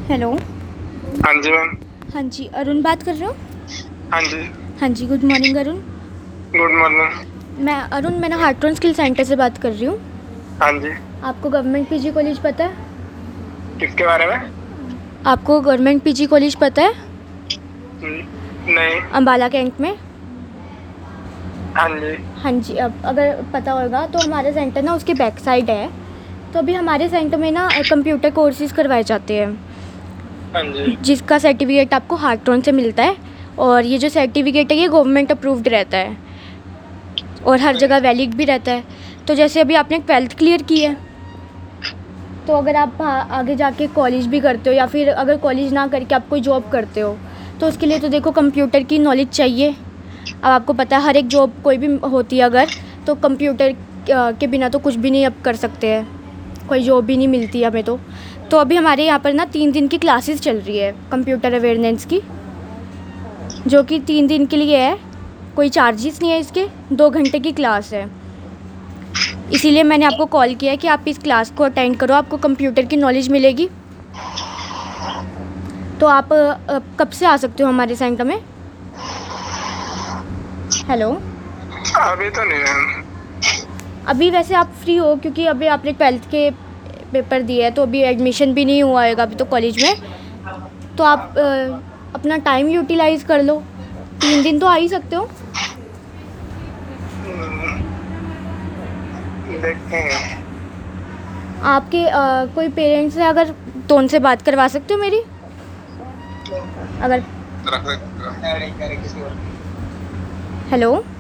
Hello. हाँ जी ma'am. हाँ जी, अरुण बात कर रहे हो? हाँ जी। हाँ जी, good morning Arun. Good morning. मैं हार्ट्रॉन स्किल सेंटर से बात कर रही हूँ। हाँ जी। आपको गवर्नमेंट पीजी कॉलेज पता है? किसके बारे में? आपको गवर्नमेंट पीजी कॉलेज पता है? नहीं। अम्बाला कैंट में। हाँ जी। हाँ जी, अब अगर पता होगा तो हमारा सेंटर ना उसके बैक साइड है। तो अभी हमारे सेंटर में ना कंप्यूटर कोर्सेज़ करवाए जाते हैं, हाँ जी। जिसका सर्टिफिकेट आपको हार्ट्रॉन से मिलता है। और ये जो सर्टिफिकेट है ये गवर्नमेंट अप्रूव्ड रहता है और हर जगह वैलिड भी रहता है। तो जैसे अभी आपने 12th क्लियर की है, तो अगर आप आगे जाके कॉलेज भी करते हो या फिर अगर कॉलेज ना करके आप कोई जॉब करते हो, तो उसके लिए तो देखो कंप्यूटर की नॉलेज चाहिए। अब आपको पता है हर एक जॉब कोई भी होती है अगर, तो कंप्यूटर के बिना तो कुछ भी नहीं अब कर सकते हैं, कोई जॉब भी नहीं मिलती हमें तो अभी हमारे यहाँ पर ना 3 दिन की क्लासेस चल रही है कंप्यूटर अवेयरनेस की, जो कि 3 दिन के लिए है। कोई चार्जेस नहीं है इसके, 2 घंटे की क्लास है। इसीलिए मैंने आपको कॉल किया है कि आप इस क्लास को अटेंड करो, आपको कंप्यूटर की नॉलेज मिलेगी। तो आप कब से आ सकते हो हमारे सेंटर में? हेलो। अभी तो नहीं मैम। अभी वैसे आप फ्री हो क्योंकि अभी आपने 12th के पेपर दिए हैं, तो अभी एडमिशन भी नहीं हुआ होगा अभी तो कॉलेज में। तो आप अपना टाइम यूटिलाइज़ कर लो, 3 दिन तो आ ही सकते हो। देखते हैं। आपके कोई पेरेंट्स हैं अगर, तो उनसे बात करवा सकते हो मेरी, अगर। हेलो।